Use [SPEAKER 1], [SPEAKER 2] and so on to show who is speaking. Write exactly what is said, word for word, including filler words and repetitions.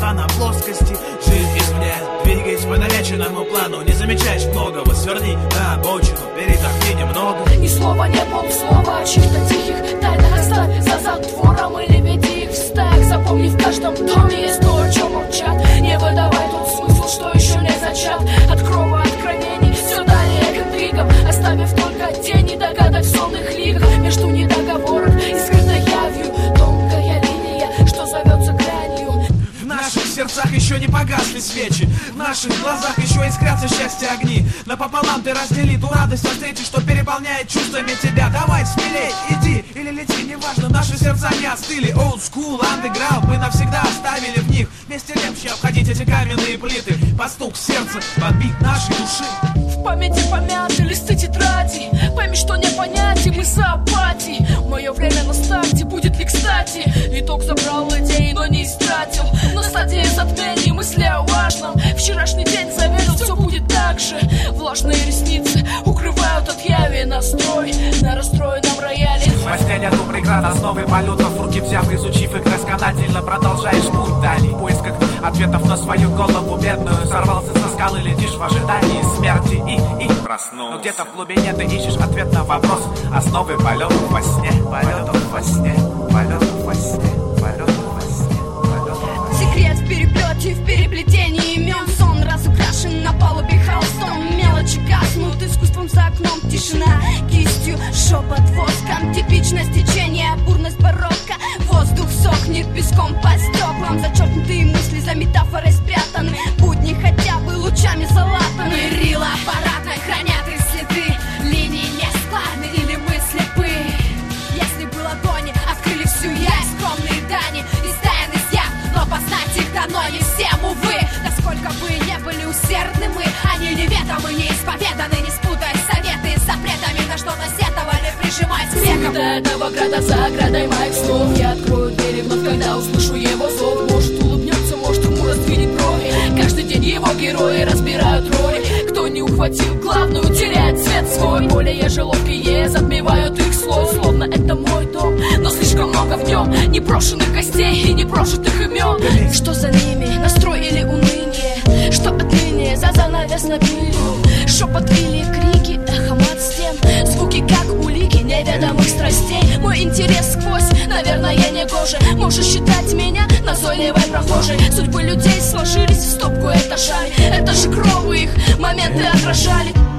[SPEAKER 1] глаза на плоскости. Жизнь извне, двигаясь по намеченному плану. Не замечаешь многого, сверни на обочину, передохни немного.
[SPEAKER 2] Ни слова, не полслова, чьих-то тихих тайнах оставь за затвором или веди их в стаях. Запомни, в каждом доме есть то, о чем молчат. Не выдавай тот смысл, что еще не зачат. От крова откровений все далее к интригам, оставив только тени догадок в сонных лигах. Между недоговорок и скрытой явью тонкая линия, что зовется гранью.
[SPEAKER 1] В наших сердцах еще не погасли свечи, в наших глазах еще искрятся счастья огни. Напополам ты раздели ту радость от встречи, что переполняет чувствами тебя. Давай смелей, иди или лети, неважно, наши сердца не остыли. Old school, underground, мы навсегда оставили в них. Вместе легче обходить эти каменные плиты. По стук сердца, подбит нашей души.
[SPEAKER 2] В памяти помяты листы тетради. Пойми, что не понять, и мы за апатией. Мое время на старте, будет ли кстати? Итог забрал идеи, но не истратил. На стадии затмений мысли о важном. Вчерашний день заверил, все будет так же. Влажные ресницы укрывают от яви. Настрой на расстроенном рояле.
[SPEAKER 3] В постели одну преград, основы полетов в руки взяв, изучив их досконательно, продолжаешь путь дальний. В поисках ответов на свою голову бедную. Сорвался со скалы, летишь в ожидании смерти и, и проснулся. Но где-то в глубине ты ищешь ответ на вопрос. Основы полетов во сне, полетов во сне, полетов во сне, полетов во сне, полетов во сне.
[SPEAKER 4] Секрет в переплете, в переплетении имен. Сон разукрашен на палубе холстом. Мелочи гаснут искусством за окном. Тишина кистью, шепот воском. Типичность течения, бурность барокко. Воздух сохнет песком по стеклам. Зачеркнутые мысли за метафорой спрятаны. Будни хотя бы лучами залатаны. Рила аппаратной хранят их следы. Линии не складны или мы слепы. Если был огонь, открыли всю я. Скромные дани, издаен изъяв. Но познать их давно не всем, увы. Насколько бы не были усердны мы, они неведомы, неисповеданы. Не спутай советы с запретами. На что-то сетовали, прижимаясь к векам.
[SPEAKER 2] До этого града за оградой моих снов. Я открою двери вновь, когда услышу его зов. Может улыбнется, может хмуро сдвинет брови. Каждый день его герои разбирают роли. Кто не ухватил главную, теряет цвет свой. Более же ловкие затмевают их слой. Словно это мой дом, но слишком много в нем непрошенных гостей и непрожитых имен. Что за ними, настрой или уныние? Что от линии за занавес набили? Шепот или крики, эхом от стен. Звуки как улики неведомых страстей. Мой интерес сквозь, наверное, не гоже. Можешь считать меня назойливой прохожей. Судьбы людей сложились в стопку этажами. Это же кровы их моменты отражали.